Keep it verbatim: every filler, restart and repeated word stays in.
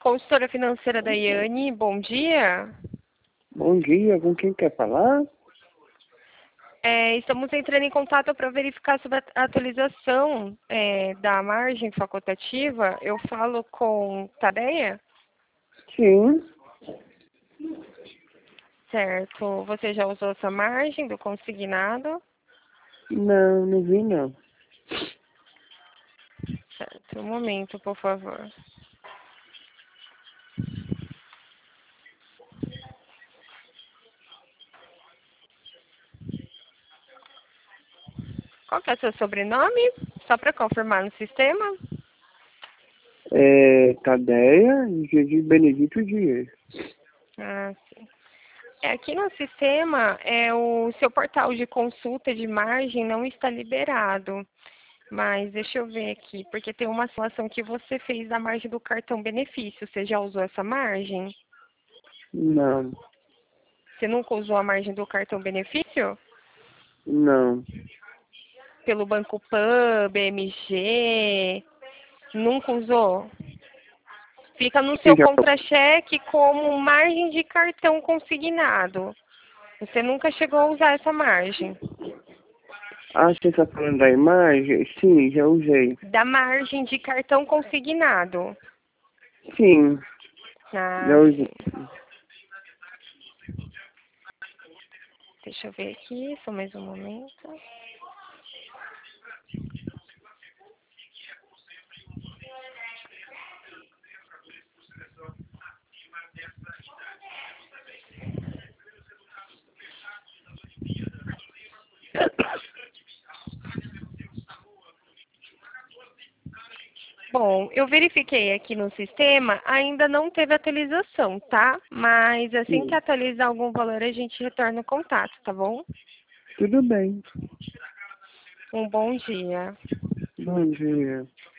Consultora financeira da Iane, bom dia. Bom dia, com quem quer falar? É, estamos entrando em contato para verificar sobre a atualização é, da margem facultativa. Eu falo com Tadeia? Sim, Certo. Você já usou essa margem do consignado? não, não vi não. Certo. Um momento, por favor. Qual que é o seu sobrenome? Só para confirmar no sistema. É Tadeia e de Benedito Dias. Ah, sim. É, aqui no sistema, é, o seu portal de consulta de margem não está liberado. Mas deixa eu ver aqui, porque tem uma situação que você fez da margem do cartão benefício. Você já usou essa margem? Não, Você nunca usou a margem do cartão benefício? não. Pelo Banco Pan, B M G? Nunca usou? Fica no Você seu já... contra-cheque como margem de cartão consignado. Você nunca chegou a usar essa margem. Ah, você está falando da imagem? Sim, já usei. Da margem de cartão consignado. Sim, Ah, já usei. sim. Deixa eu ver aqui, só mais um momento. Bom, eu verifiquei aqui no sistema, ainda não teve atualização, tá? Mas assim que Sim, atualizar algum valor, a gente retorna o contato, tá bom? tudo bem. Um bom dia. Bom dia.